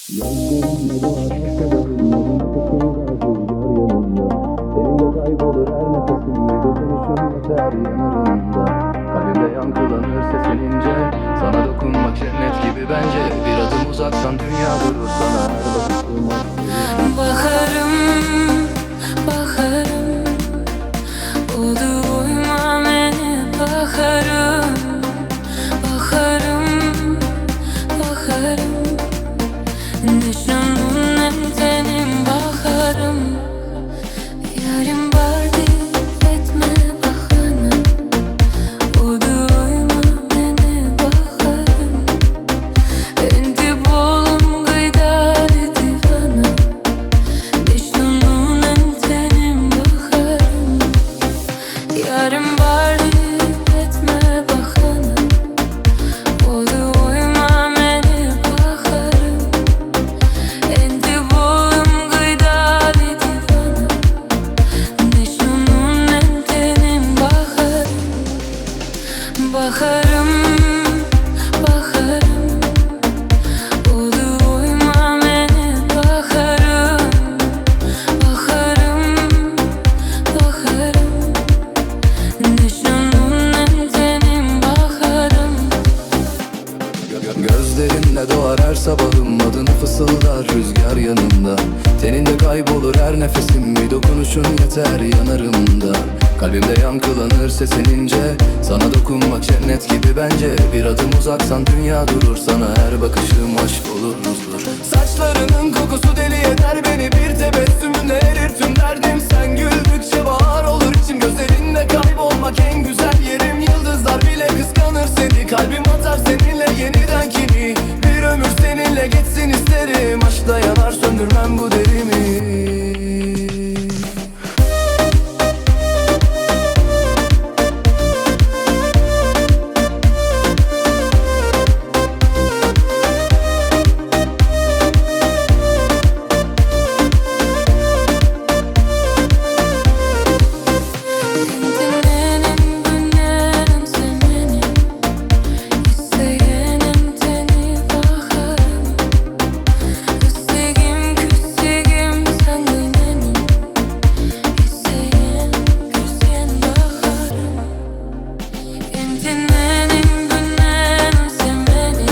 Gözlerimle doğar sabahın modun kokular rüzgar yanında. Elinde kaybolur her nefesim bir dokunuşun yeter yanarında. Kalbimde yankılanır sesince, sana dokunmak cennet gibi bence. Bir adım uzaksan dünya durur sana her bakışım aşk. Baharım, baharım, oldu uyma beni baharım, baharım, baharım, düşümün en tenim baharım, yarım vardı etme bahana, oldu uyma beni baharım, endi bolum gıydari divana. Düştümün entenim baharım, yarım bari etme bahana, oldu uyma beni baharım, endi bolum gıydari divana. Düştümün entenim baharım, baharım, baharım, oldu uyma beni baharım. Baharım, baharım, düşümün en tenim baharım. Gözlerinle doğar her sabahım adını fısıldar rüzgar yanında. Teninde kaybolur her nefesim bir dokunuşun yeter yanarımda. Kalbimde yankılanır sesinince, sana dokunmak cennet gibi bence. Bir adım uzaksan dünya durur sana her bakışım aşk olur huzur. Saçlarının kokusu deli eder beni, bir tebessümünle erir tüm derdim. Sen güldükçe bahar olur içim, gözlerinde kaybolmak en güzel yerim. Yıldızlar bile kıskanır seni, kalbim atar seninle yeniden kini. Bir ömür seninle geçsin isterim, aşkla yanar söndürmem bu derimi. Dinlenim günlerim semeni, isteyenim teni baharım. Üstegim küstegim sen gıynenim, isteyen küsyen baharım. Dinlenim günlerim semeni,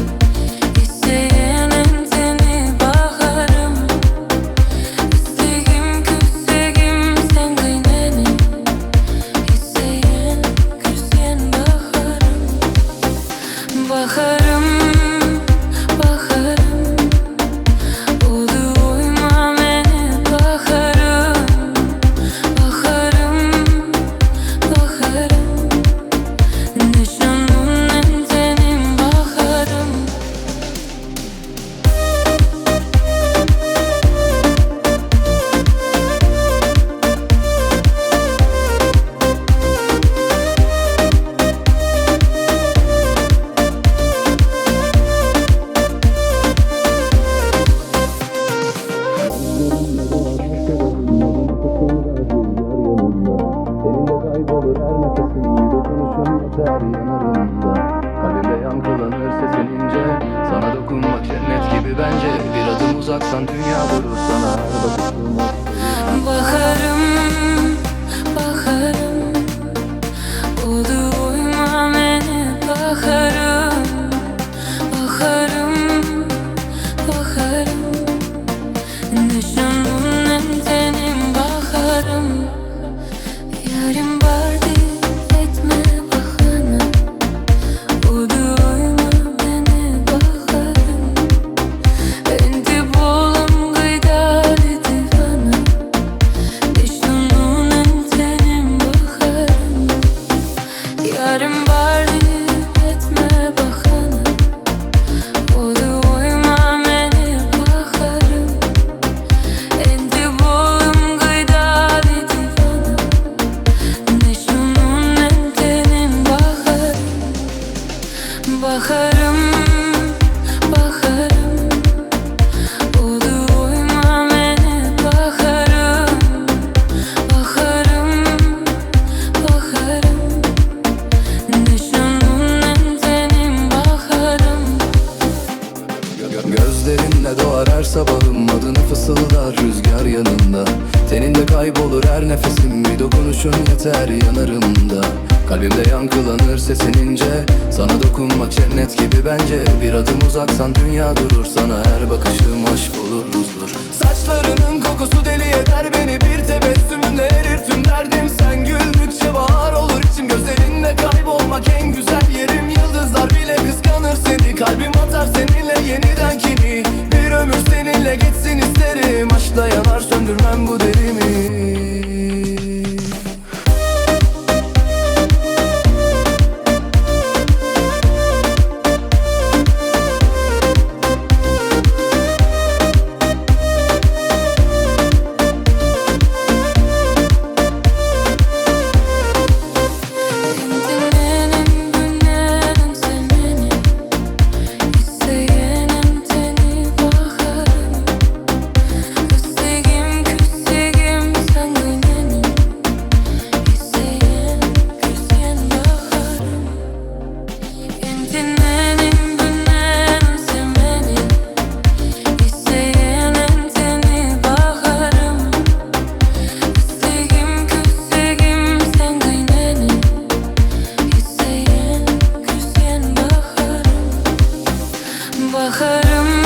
isteyenim teni baharım. Üstegim küstegim sen gıynenim, İsteyen küsyen baharım. Baharım, baharım, oldu uyma beni baharım. Baharım, baharım, düşümün en tenim baharım. Elinde kaybolur her nefesim bir dokunuşun yeter yanarında. Kalbimde yankılanır sesinince, sana dokunmak cennet gibi bence. Bir adım uzaksan dünya durur sana her bakışım aşk. Baharım, baharım, oldu uyma beni baharım. Baharım, baharım, düşümün en tenim baharım. Yarım vardı etme bahana, oldu uyma beni baharım, endi bolum gıydari gözlerinle doğar her sabahım. Adını fısıldar rüzgar yanında. Teninde kaybolur her nefesim. Bir dokunuşun yeter yanarımda. Kalbimde yankılanır sesinince. Sana dokunmak cennet gibi bence. Bir adım uzaksan dünya durur. Sana her bakışım aşk olur, huzur. Saçlarının kokusu deli eder beni. Bir tebessümünle erir tüm derdim. Sen güldükçe bahar olur içim. Gözlerinde kaybolmak en güzel yerim. Yıldızlar bile kıskanır seni. Kalbim atar seninle yeniden kini. Bir ömür seninle geçsin isterim. Aşkla yanar söndürmem bu derimi. Baharım